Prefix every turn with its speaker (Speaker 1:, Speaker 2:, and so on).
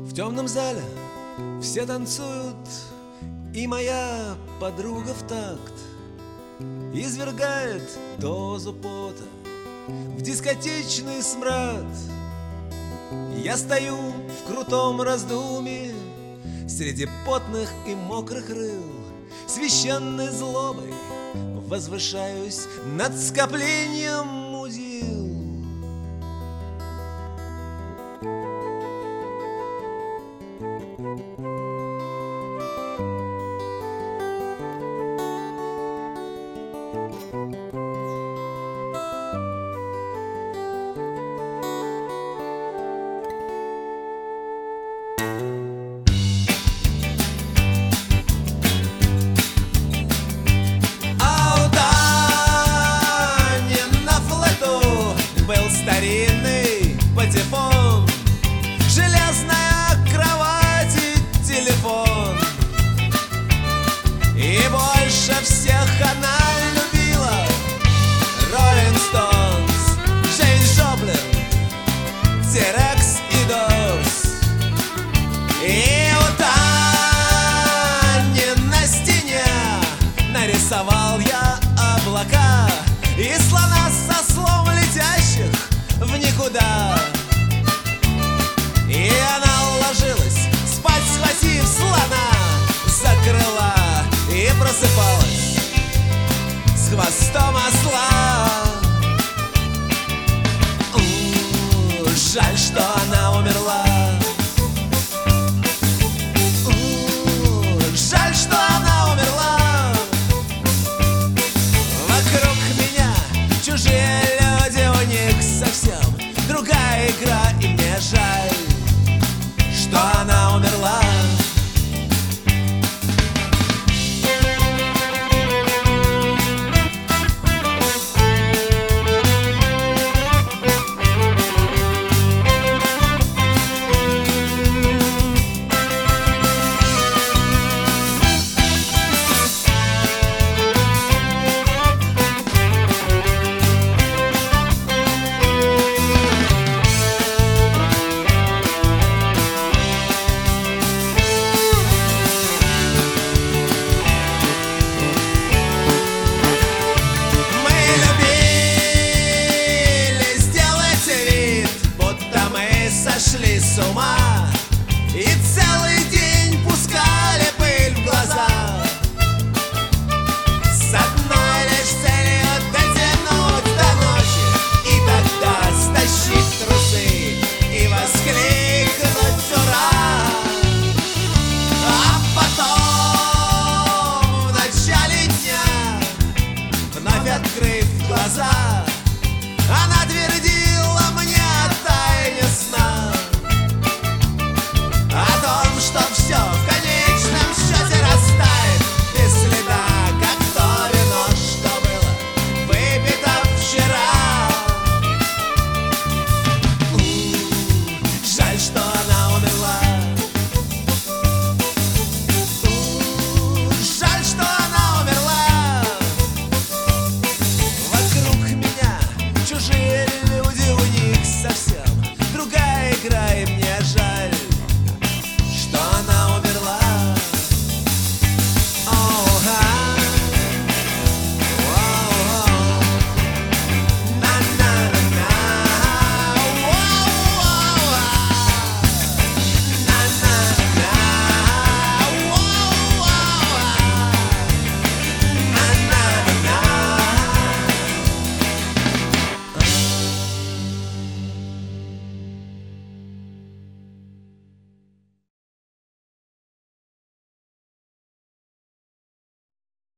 Speaker 1: В темном зале все танцуют, и моя подруга в такт извергает дозу пота в дискотечный смрад. Я стою в крутом раздумье среди потных и мокрых рыл, священной злобой возвышаюсь над скоплением мудил.
Speaker 2: Старинный патефон, железная кровать и телефон. И больше всех она любила Роллинг Стоунс, Джеймс Джоплин, T-Rex и Дорс. И у Тани на стене нарисовал я облака и слона со слом летящих в никуда.